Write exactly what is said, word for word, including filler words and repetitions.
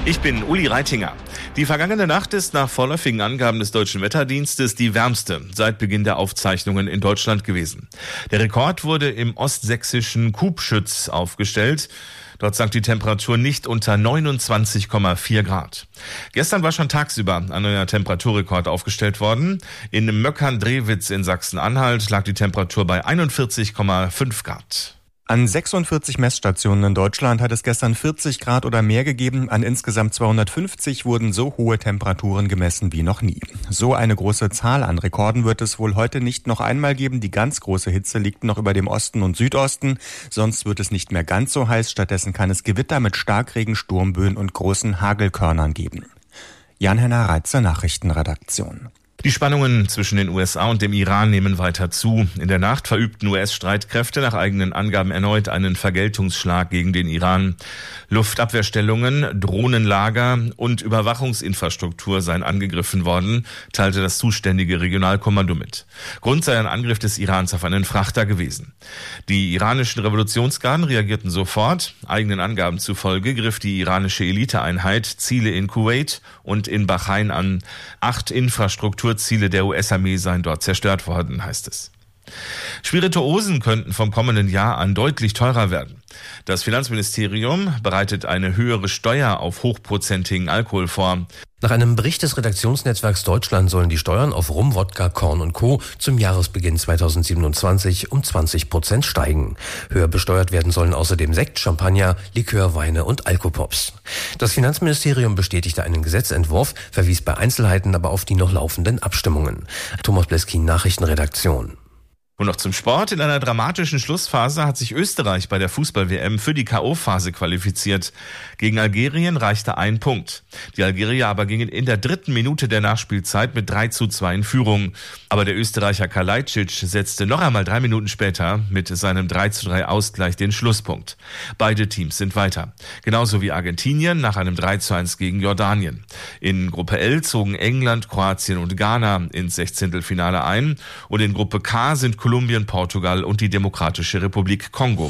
Ich bin Uli Reitinger. Die vergangene Nacht ist nach vorläufigen Angaben des Deutschen Wetterdienstes die wärmste seit Beginn der Aufzeichnungen in Deutschland gewesen. Der Rekord wurde im ostsächsischen Kubschütz aufgestellt. Dort sank die Temperatur nicht unter neunundzwanzig Komma vier Grad. Gestern war schon tagsüber ein neuer Temperaturrekord aufgestellt worden. In Möckern-Drewitz in Sachsen-Anhalt lag die Temperatur bei einundvierzig Komma fünf Grad. An sechsundvierzig Messstationen in Deutschland hat es gestern vierzig Grad oder mehr gegeben. An insgesamt zweihundertfünfzig wurden so hohe Temperaturen gemessen wie noch nie. So eine große Zahl an Rekorden wird es wohl heute nicht noch einmal geben. Die ganz große Hitze liegt noch über dem Osten und Südosten. Sonst wird es nicht mehr ganz so heiß. Stattdessen kann es Gewitter mit Starkregen, Sturmböen und großen Hagelkörnern geben. Jan-Henner Reitzer, Nachrichtenredaktion. Die Spannungen zwischen den U S A und dem Iran nehmen weiter zu. In der Nacht verübten U S-Streitkräfte nach eigenen Angaben erneut einen Vergeltungsschlag gegen den Iran. Luftabwehrstellungen, Drohnenlager und Überwachungsinfrastruktur seien angegriffen worden, teilte das zuständige Regionalkommando mit. Grund sei ein Angriff des Irans auf einen Frachter gewesen. Die iranischen Revolutionsgarden reagierten sofort. Eigenen Angaben zufolge griff die iranische Eliteeinheit Ziele in Kuwait und in Bahrain an. Acht Infrastruktur Ziele der U S-Armee seien dort zerstört worden, heißt es. Spirituosen könnten vom kommenden Jahr an deutlich teurer werden. Das Finanzministerium bereitet eine höhere Steuer auf hochprozentigen Alkohol vor. Nach einem Bericht des Redaktionsnetzwerks Deutschland sollen die Steuern auf Rum, Wodka, Korn und Co. zum Jahresbeginn zweitausendsiebenundzwanzig um zwanzig Prozent steigen. Höher besteuert werden sollen außerdem Sekt, Champagner, Likör, Weine und Alkopops. Das Finanzministerium bestätigte einen Gesetzentwurf, verwies bei Einzelheiten aber auf die noch laufenden Abstimmungen. Thomas Bleskin, Nachrichtenredaktion. Und noch zum Sport. In einer dramatischen Schlussphase hat sich Österreich bei der Fußball-W M für die K O-Phase qualifiziert. Gegen Algerien reichte ein Punkt. Die Algerier aber gingen in der dritten Minute der Nachspielzeit mit drei zu zwei in Führung. Aber der Österreicher Kalajdzic setzte noch einmal drei Minuten später mit seinem drei zu drei Ausgleich den Schlusspunkt. Beide Teams sind weiter. Genauso wie Argentinien nach einem drei zu eins gegen Jordanien. In Gruppe L zogen England, Kroatien und Ghana ins Sechzehntelfinale ein. Und in Gruppe K sind Kolumbien, Portugal und die Demokratische Republik Kongo